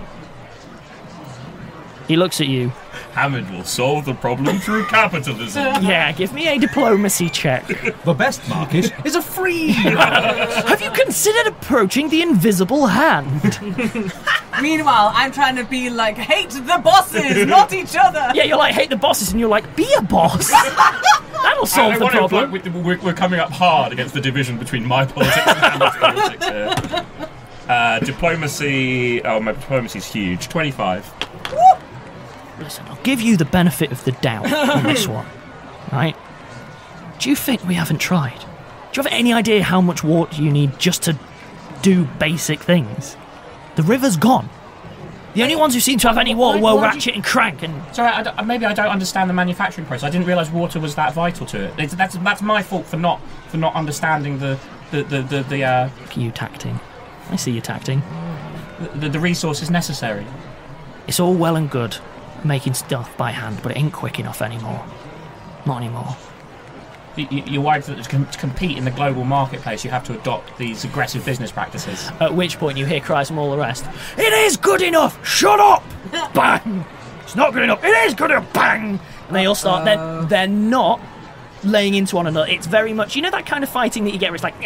A: He looks at you.
I: Hammond will solve the problem through capitalism.
A: Yeah, give me a diplomacy check.
E: The best market is a free.
A: Have you considered approaching the invisible hand?
C: Meanwhile, I'm trying to be like, hate the bosses, not each other.
A: Yeah, you're like, hate the bosses, and you're like, be a boss. That'll solve
I: I, I
A: the
I: wonder if,
A: problem.
I: like, we- we're, we're coming up hard against the division between my politics and Hammond's politics here. Uh, diplomacy. Oh, my diplomacy's huge. twenty-five.
A: Listen, I'll give you the benefit of the doubt on this one, right? Do you think we haven't tried? Do you have any idea how much water you need just to do basic things? The river's gone. The only ones who seem to have any water
B: Why-
A: were
B: why do
A: Ratchet and Crank, and
B: Sorry, I don't- maybe I don't understand the manufacturing process. I didn't realise water was that vital to it. It's, that's that's my fault for not for not understanding the the the the, the, uh,
A: look at you tacting. I see you tacting.
B: the the resources necessary.
A: It's all well and good making stuff by hand, but it ain't quick enough anymore. Not anymore.
B: You, you- you're worried that to, com- to compete in the global marketplace, you have to adopt these aggressive business practices.
A: At which point you hear cries from all the rest. It is good enough! Shut up! Bang! It's not good enough! It is good enough! Bang! And they all start, they're, they're not laying into one another. It's very much, you know that kind of fighting that you get where it's like...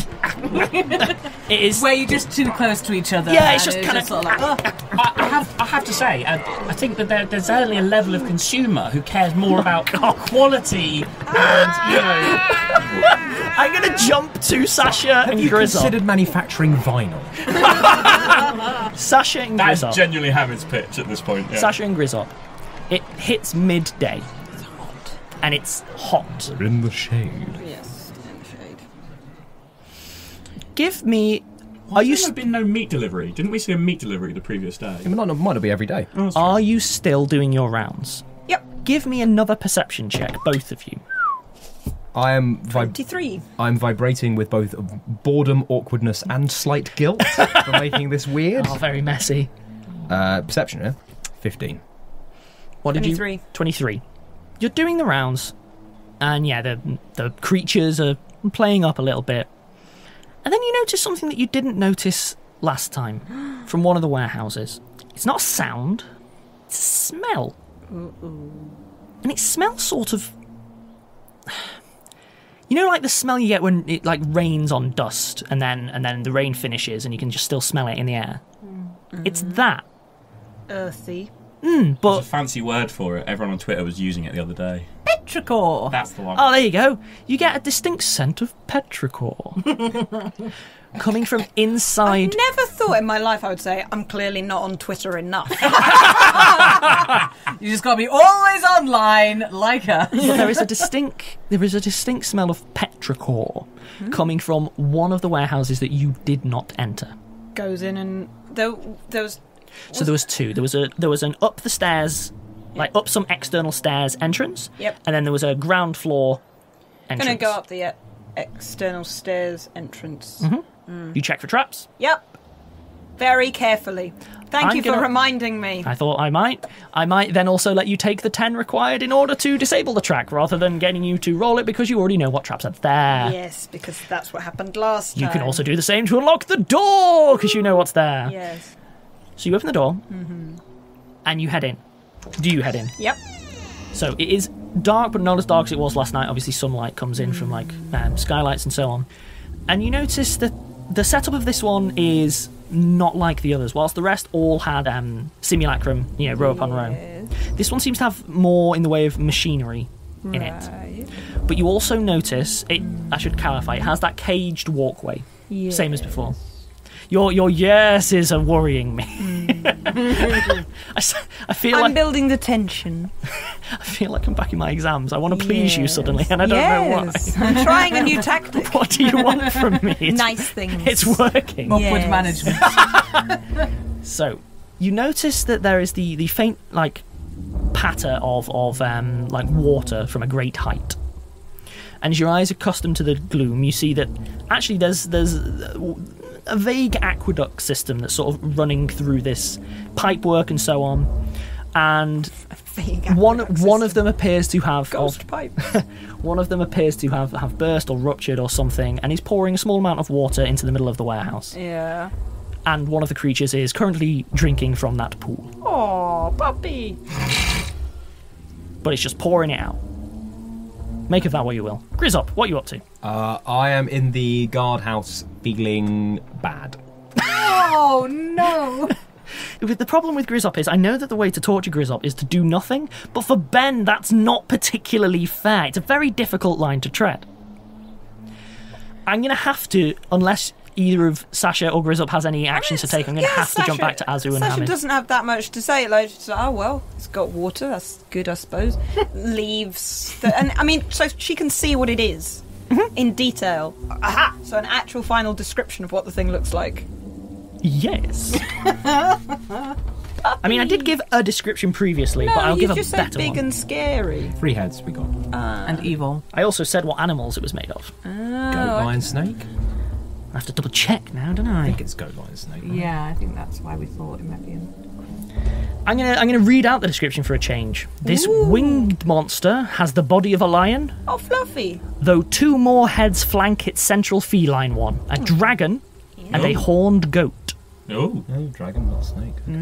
A: it is...
C: Where you're just too close to each other.
A: Yeah, it's
C: and
A: just kinda-
C: sort of like, "Ugh."
B: I, I have I have to say, uh, I think that there, there's certainly a level of consumer who cares more about quality and, you know...
A: I'm going to jump to Sasha
E: Have
A: and
E: you
A: Grizzle.
E: considered manufacturing vinyl?
A: Sasha and
I: That's
A: Grizzle.
I: genuinely Hammond's pitch at this point. Yeah.
A: Sasha and Grizzle. It hits midday. And it's hot.
E: We're in the shade.
D: Yes, in the shade.
A: Give me...
I: Why
A: Are you
I: has there been no meat delivery? Didn't we see a meat delivery the previous day?
E: It might not, might not be every day.
I: Oh, that's
A: Are you still doing your rounds?
D: Yep.
A: Give me another perception check, both of you.
E: I am vib-
D: twenty-three.
E: I'm vibrating with both boredom, awkwardness, and slight guilt for making this weird.
A: Oh, very messy.
E: Uh, perception, yeah? fifteen.
A: What did
D: twenty-three.
A: you... twenty-three. You're doing the rounds, and yeah, the the creatures are playing up a little bit. And then you notice something that you didn't notice last time from one of the warehouses. It's not a sound, it's a smell. And it smells sort of... You know, like the smell you get when it like rains on dust, and then and then the rain finishes, and you can just still smell it in the air.
D: Mm-hmm.
A: It's that.
D: Earthy.
A: Mm,
I: There's
A: but
I: a fancy word for it. Everyone on Twitter was using it the other day.
C: Petrichor.
B: That's the one.
A: oh, there you go. You get a distinct scent of petrichor coming from inside.
D: Never thought in my life I would say I'm clearly not on Twitter enough.
C: You just gotta be always online, like us.
A: But there is a distinct there is a distinct smell of petrichor coming from one of the warehouses that you did not enter.
D: Goes in and there, there was.
A: So there was two. There was a there was an up the stairs, like up some external stairs entrance.
D: Yep.
A: And then there was a ground floor entrance.
D: Gonna go up the uh, external stairs entrance.
A: Mm-hmm. You check for traps.
D: Yep. Very carefully. Thank
A: I'm
D: you for
A: gonna-
D: reminding me.
A: I thought I might. I might then also let you take the ten required in order to disable the track, rather than getting you to roll it because you already know what traps are there.
D: Yes, because that's what happened last
A: You
D: time.
A: can also do the same to unlock the door because you know what's there.
D: Yes.
A: So you open the door and you head in. Do you head in?
D: Yep.
A: So it is dark, but not as dark as it was last night. Obviously, sunlight comes in from like um, skylights and so on. And you notice that the setup of this one is not like the others. Whilst the rest all had um, simulacrum, you know, row upon row. This one seems to have more in the way of machinery in it. But you also notice, it. I should clarify, it has that caged walkway.
D: Yes.
A: Same as before. Your your yeses are worrying me. I, s- I feel
D: I'm
A: like
D: building the tension.
A: I feel like I'm back in my exams. I want to please you suddenly, and I don't
D: yes.
A: know why.
D: I'm trying a new tactic.
A: What do you want from me? It's,
D: Nice things.
A: It's working.
C: Upward
D: Yes.
C: management.
A: So, you notice that there is the, the faint, like, patter of, of um, like, water from a great height. And as your eyes are accustomed to the gloom, you see that actually there's there's a vague aqueduct system that's sort of running through this pipework and so on. And one one of them appears to have
D: Ghost
A: of,
D: pipe.
A: one of them appears to have, have burst or ruptured or something, and he's pouring a small amount of water into the middle of the warehouse.
D: Yeah.
A: And one of the creatures is currently drinking from that pool.
D: Oh, puppy.
A: But it's just pouring it out. Make of that what you will. Grizzop, what are you up to?
E: Uh, I am in the guardhouse feeling bad.
C: Oh, no.
A: The problem with Grizzop is, I know that the way to torture Grizzop is to do nothing, but for Ben, that's not particularly fair. It's a very difficult line to tread. I'm going to have to, unless either of Sasha or Grizzop has any actions to take, I'm going to
D: Yeah,
A: have to jump
D: Sasha-
A: back to Azu and
D: Sasha
A: Hamid.
D: doesn't have that much to say. Like, she's like, oh well, it's got water. That's good, I suppose. Leaves, the, and I mean, so she can see what it is in detail. Aha! So an actual final description of what the thing looks like.
A: Yes. I mean, I did give a description previously,
D: No,
A: but I'll
D: you
A: give a
D: just said
A: better
D: big
A: one.
D: and scary.
E: Three heads we got.
C: And evil.
A: I also said what animals it was made of.
D: Oh,
E: Goat, lion, snake.
A: I have to double check now, don't I?
E: I think it's goat, lion, snake. right?
C: Yeah, I think that's why we thought it might be in.
A: I'm gonna I'm gonna read out the description for a change. This winged monster has the body of a lion,
D: oh, fluffy.
A: though two more heads flank its central feline one: a dragon and a horned goat.
I: Oh.
E: Oh, dragon, not snake. Okay.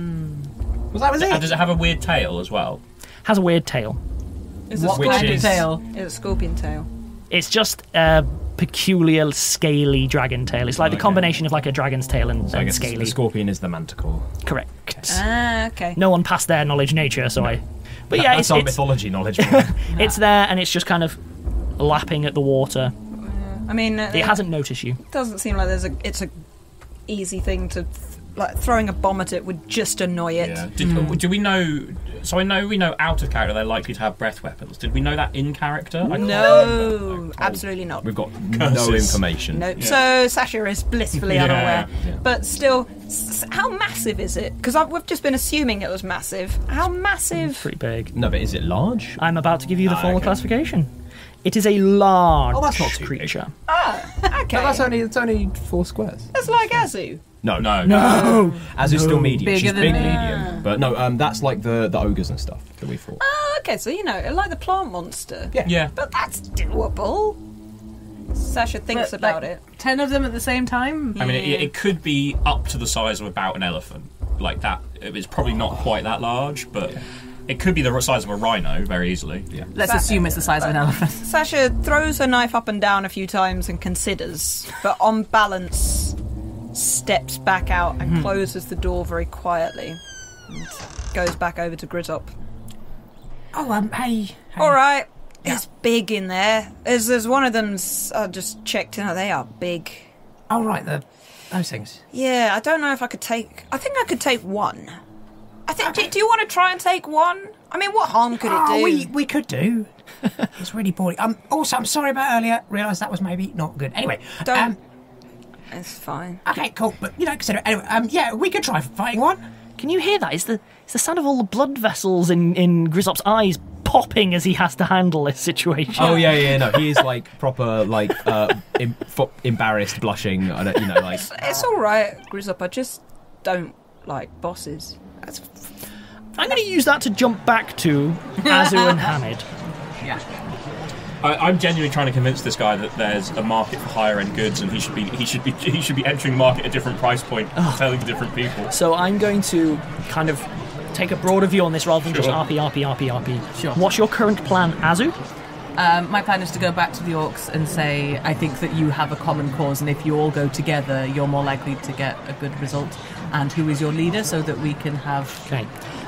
E: Mm. Was that was
I: And
E: it?
I: does it have a weird tail as well?
A: Has a weird tail.
D: Is it
C: What
I: Which
C: kind
I: is-
C: of tail?
D: It's a scorpion tail.
A: It's just a peculiar scaly dragon tail. It's like the
E: Okay.
A: combination of like a dragon's tail and,
E: So I
A: and
E: guess
A: scaly.
E: the scorpion is the manticore.
A: Correct.
D: Ah, okay.
A: No one passed their knowledge nature, so I. But yeah,
E: That's
A: it's
E: our
A: it's,
E: mythology knowledge.
A: it's there and it's just kind of lapping at the water.
D: I mean, uh,
A: It hasn't noticed you.
D: doesn't seem like there's a. It's a easy thing to. Like throwing a bomb at it would just annoy it.
I: Yeah. Did, Do we know? So I know we know out of character they're likely to have breath weapons. Did we know that in character? I can't remember.
D: No, absolutely not.
E: We've got no
I: Curses.
E: information.
D: No.
I: Yeah.
D: So Sasha is blissfully
I: Yeah,
D: unaware.
E: yeah.
D: But still, s- how massive is it? Because we've just been assuming it was massive. How massive?
A: Pretty big.
E: No, but is it large?
A: I'm about to give you the
E: Ah,
A: formal
E: okay.
A: classification. It is a large
E: Oh, that's not too big.
A: creature.
D: Okay.
E: only it's only four squares.
D: That's like Azu.
E: No,
I: No.
A: No.
E: As is still medium.
C: Bigger
E: She's
C: than
E: big
C: me.
E: medium. But no, um, that's like the the ogres and stuff that we fought.
D: Oh, okay. So you know, like the plant monster.
E: Yeah.
I: Yeah.
D: But that's doable. Sasha thinks
C: But,
D: about
C: like,
D: it.
C: Ten of them at the same time?
I: I mean, it, it could be up to the size of about an elephant. Like that. It's probably not quite that large, but it could be the size of a rhino very easily.
E: Yeah.
C: Let's
D: That-
C: assume it's the size of an elephant.
D: Sasha throws her knife up and down a few times and considers, but on balance, steps back out and closes the door very quietly. And goes back over to Grizzop.
F: Oh, um, hey. hey.
D: All right, it's big in there. There's, there's one of them's. I just checked. You know, they are big.
F: All right, the those things.
D: Yeah, I don't know if I could take. I think I could take one. I think. Do, do you want to try and take one? I mean, what harm could it
F: oh,
D: do?
F: we we could do. It's really boring. Um. Also, I'm sorry about earlier. Realised that was maybe not good. Anyway.
D: Don't.
F: Um.
D: It's fine.
F: Okay. Cool. But you know, consider. Anyway. Um. Yeah, we could try fighting one.
A: Can you hear that? It's the it's the sound of all the blood vessels in, in Grizzop's eyes popping as he has to handle this situation.
E: Oh yeah, yeah, no, he is like proper, like uh, em- fo- embarrassed, blushing. I don't, you know, like
D: It's all right, Grizzop. I just don't like bosses.
A: I'm going to use that to jump back to Azu and Hamid.
I: I, I'm genuinely trying to convince this guy that there's a market for higher end goods, and he should be he should be he should be entering the market at a different price point, selling to different people.
A: So I'm going to kind of take a broader view on this rather than just
I: Sure.
A: R P, R P, R P, R P.
C: Sure.
A: What's your current plan, Azu?
C: Um, my plan is to go back to the orcs and say, I think that you have a common cause, and if you all go together, you're more likely to get a good result. And who is your leader, so that we can have...
A: Okay.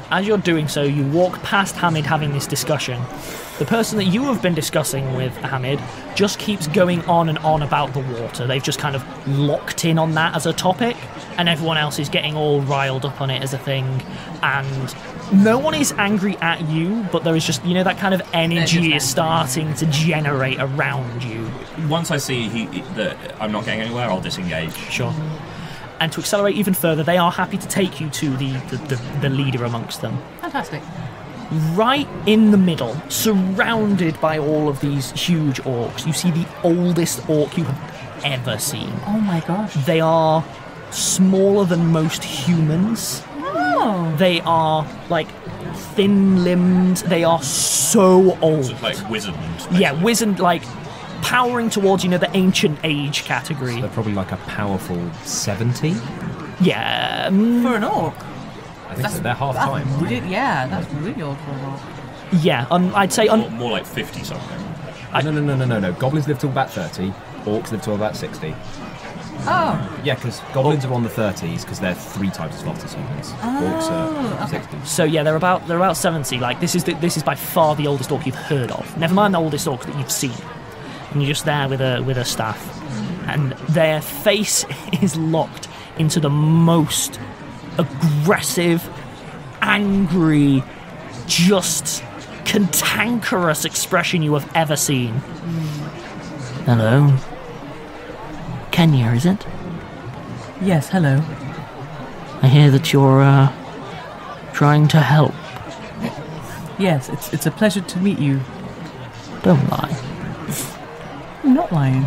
A: as you're doing so, you walk past Hamid having this discussion. The person that you have been discussing with, Hamid, just keeps going on and on about the water. They've just kind of locked in on that as a topic, and everyone else is getting all riled up on it as a thing. And no one is angry at you, but there is just, you know, that kind of energy is starting to generate around you.
I: Once I see he, he, that I'm not getting anywhere, I'll disengage.
A: Sure. And to accelerate even further, they are happy to take you to the, the, the, the leader amongst them.
C: Fantastic.
A: Right in the middle, surrounded by all of these huge orcs, you see the oldest orc you have ever seen.
C: Oh my gosh.
A: They are smaller than most humans.
C: Oh.
A: They are, like, thin-limbed. They are so old.
I: So, like, wizened.
A: Yeah, wizened, like, powering towards, you know, the ancient age category.
E: So they're probably like a powerful seventy?
A: Yeah. Mm,
C: For an orc.
E: I think so. They're half time.
C: Really, yeah, that's really old for an orc.
A: yeah, um, I'd say...
I: More,
A: Un-
I: more like fifty something.
E: I, no, no, no, no, no, no. Goblins live till about thirty. Orcs live till about sixty.
C: Oh.
E: Yeah, because goblins are on the thirties because they're three times as fast as humans. Orcs are
C: okay.
E: sixty.
A: So yeah, they're about they're about seventy. Like this is the, this is by far the oldest orc you've heard of. Never mind the oldest orc that you've seen. And you're just there with a with a staff, and their face is locked into the most aggressive, angry, just cantankerous expression you have ever seen. Hello, Kenya, is it?
C: Yes, hello.
A: I hear that you're uh, trying to help.
C: Yes, it's it's a pleasure to meet you.
A: Don't lie.
C: I'm not lying.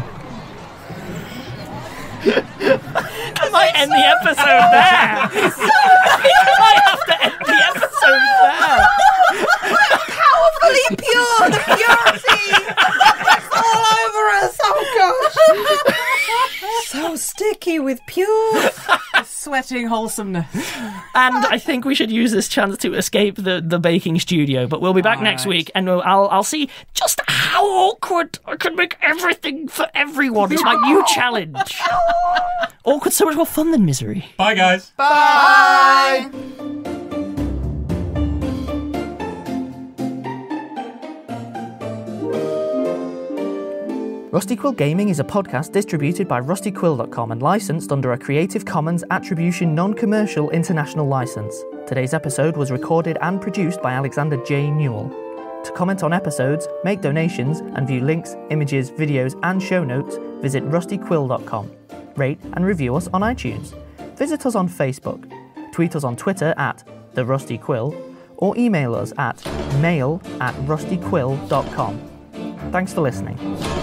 A: I might end the episode there. I might have to end the episode there.
D: Powerfully pure, the purity! It's all over us, oh gosh! So sticky with pure.
C: Sweating wholesomeness.
A: And I think we should use this chance to escape the, the baking studio. But we'll be back
C: All
A: next
C: right.
A: week, and we'll, I'll I'll see just how awkward I can make everything for everyone. It's my new challenge. Awkward's so much more fun than misery.
I: Bye, guys.
D: Bye!
A: Rusty Quill Gaming is a podcast distributed by rusty quill dot com and licensed under a Creative Commons Attribution Non-Commercial International License. Today's episode was recorded and produced by Alexander J. Newell. To comment on episodes, make donations, and view links, images, videos, and show notes, visit rusty quill dot com. Rate and review us on iTunes. Visit us on Facebook. Tweet us on Twitter at The Rusty Quill, or email us at mail at rusty quill dot com. Thanks for listening.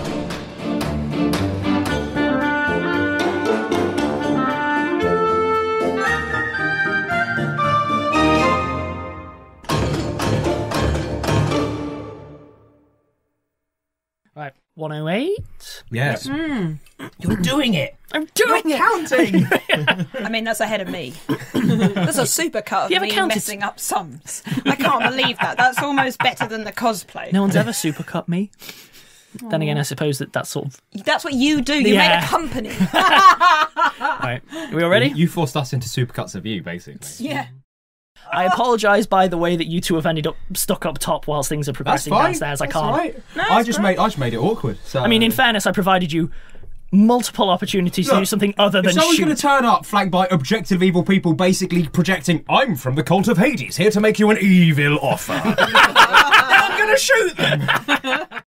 A: Right, one oh eight.
E: Yes.
F: You're doing it.
A: I'm doing it.
F: Counting.
D: I mean, that's ahead of me. That's a super cut of
A: You ever
D: me
A: counted-
D: messing up sums. I can't believe that. That's almost better than the cosplay.
A: No one's ever supercut me. Then again, I suppose that that's sort of...
D: That's what you do. You
A: Yeah.
D: made a company.
A: Right, are we all ready?
E: You forced us into supercuts of you, basically.
D: Yeah.
A: I apologise, by the way, that you two have ended up stuck up top whilst things are
E: That's
A: progressing
E: fine.
A: downstairs. I
E: That's
A: can't.
E: all right.
D: No,
E: I
D: it's
E: just
D: great.
E: made I just made it awkward. So.
A: I mean, in fairness, I provided you multiple opportunities to
E: Look,
A: do something other
E: if
A: than
E: someone's
A: shoot.
E: going to turn up flanked by objective evil people basically projecting, I'm from the cult of Hades, here to make you an evil offer. I'm going to shoot them.